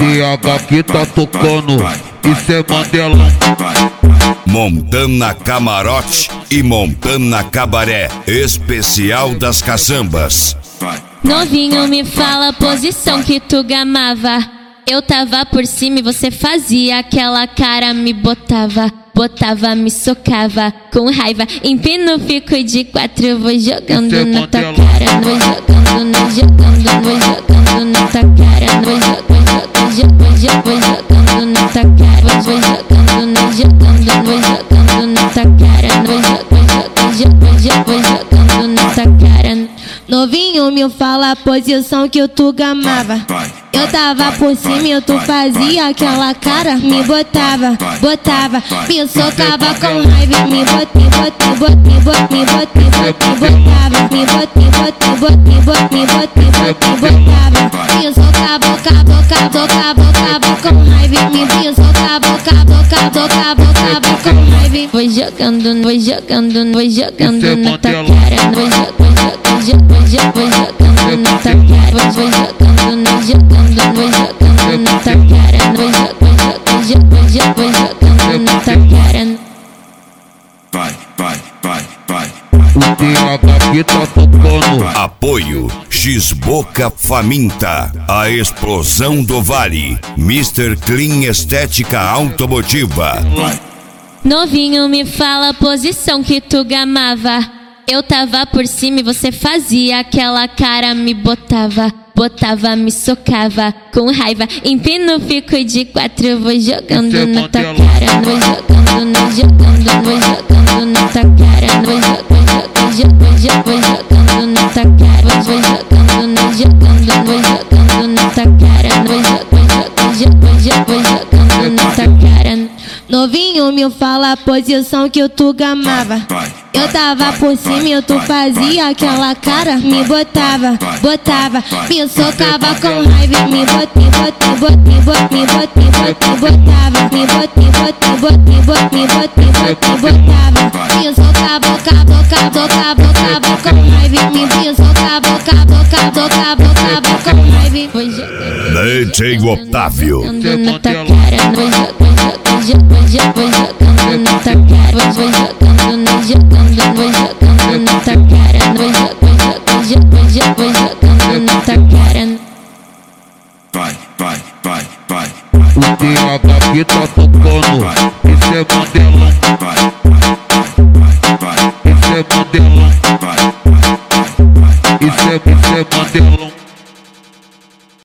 TH que tá tocando, isso é Mandelão. Montana Camarote e Montana Cabaré, especial das caçambas. Novinho, me fala a posição que tu gamava. Eu tava por cima e você fazia aquela cara, me botava, me socava com raiva. Empino, fico de quatro, vou jogando na tua cara, vou jogando na tua cara, vou jogando na tua cara, vou jogando na tua cara, vou jogando na tua cara. Novinho, me fala a posição que tu gamava. Eu tava por cima e tu fazia aquela cara, me botava, me socava com raiva, me botava, me socava com raiva, me socava com raiva. Vou jogando na tua cara, vou jogando na tua cara, vou jogando na tua cara, vou jogando na tua cara. O TH que tá tocando. Apoio X-Boca Faminta, a explosão do Vale, Mr. Clean Estética Automotiva. Novinho, me fala a posição que tu gamava. Eu tava por cima e você fazia aquela cara, me botava, me socava com raiva. Empino, fico de quatro, vou jogando na tua cara, vou jogando na tua cara, vou jogando na tua cara, vou jogando na tua cara, vou jogando na tua cara. Novinho, me fala a posição que tu gamava. Eu tava por cima e tu fazia aquela cara, me botava, me socava com raiva, me botava, me socava com raiva, me socava com raiva. DJ Otávio. Na tua cara, vou jogando na tua cara, vou jogando na tua cara, vou jogando na tua cara. O TH que tá tocando, isso é Mandelão. Isso é Mandelão. Isso é Mandelão.